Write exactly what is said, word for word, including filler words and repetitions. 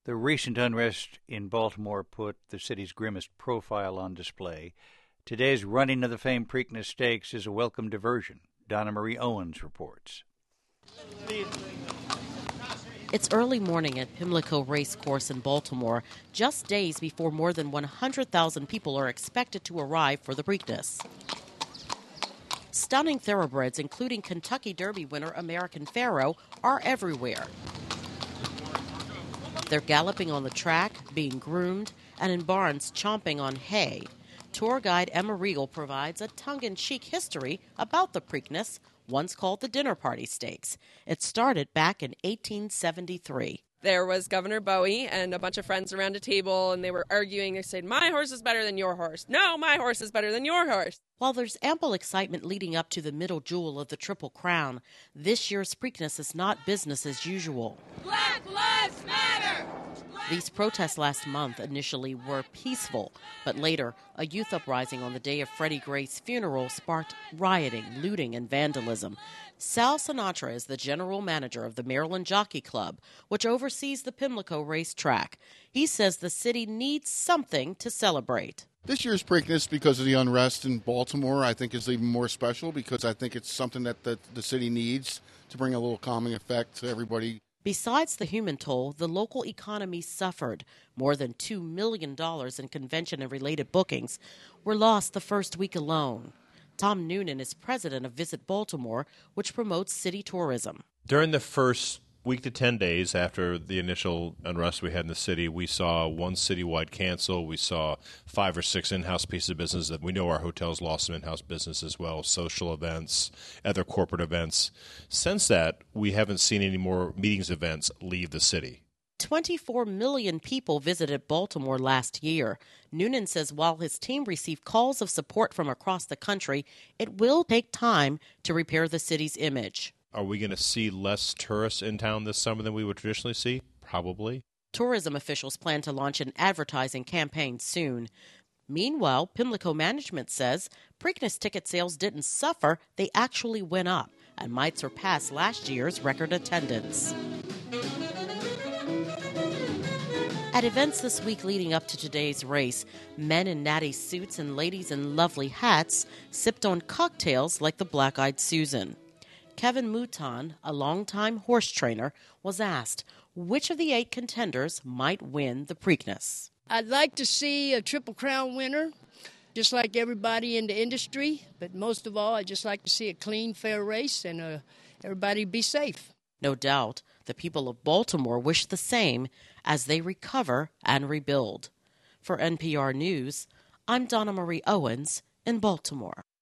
The recent unrest in Baltimore put the city's grimmest profile on display. Today's running of the famed Preakness Stakes is a welcome diversion. Donna Marie Owens reports. It's early morning at Pimlico Race Course in Baltimore, just days before more than one hundred thousand people are expected to arrive for the Preakness. Stunning thoroughbreds, including Kentucky Derby winner American Pharoah, are everywhere. They're galloping on the track, being groomed, and in barns chomping on hay. Tour guide Emma Regal provides a tongue-in-cheek history about the Preakness, once called the Dinner Party Stakes. It started back in eighteen seventy-three. There was Governor Bowie and a bunch of friends around a table, and they were arguing. They said, "My horse is better than your horse. No, my horse is better than your horse." While there's ample excitement leading up to the middle jewel of the Triple Crown, this year's Preakness is not business as usual. Black Lives Matter! These protests last month initially were peaceful, but later, a youth uprising on the day of Freddie Gray's funeral sparked rioting, looting, and vandalism. Sal Sinatra is the general manager of the Maryland Jockey Club, which oversees the Pimlico racetrack. He says the city needs something to celebrate. This year's Preakness, because of the unrest in Baltimore, I think is even more special because I think it's something that the, the city needs to bring a little calming effect to everybody. Besides the human toll, the local economy suffered. More than two million dollars in convention and related bookings were lost the first week alone. Tom Noonan is president of Visit Baltimore, which promotes city tourism. During the first week to ten days after the initial unrest we had in the city, we saw one citywide cancel. We saw five or six in-house pieces of business that we know our hotels lost some in-house business as well, social events, other corporate events. Since that, we haven't seen any more meetings events leave the city. twenty-four million people visited Baltimore last year. Noonan says while his team received calls of support from across the country, it will take time to repair the city's image. Are we going to see less tourists in town this summer than we would traditionally see? Probably. Tourism officials plan to launch an advertising campaign soon. Meanwhile, Pimlico management says Preakness ticket sales didn't suffer, they actually went up and might surpass last year's record attendance. At events this week leading up to today's race, men in natty suits and ladies in lovely hats sipped on cocktails like the Black-Eyed Susan. Kevin Mouton, a longtime horse trainer, was asked which of the eight contenders might win the Preakness. I'd like to see a Triple Crown winner, just like everybody in the industry. But most of all, I'd just like to see a clean, fair race and uh, everybody be safe. No doubt, the people of Baltimore wish the same as they recover and rebuild. For N P R News, I'm Donna Marie Owens in Baltimore.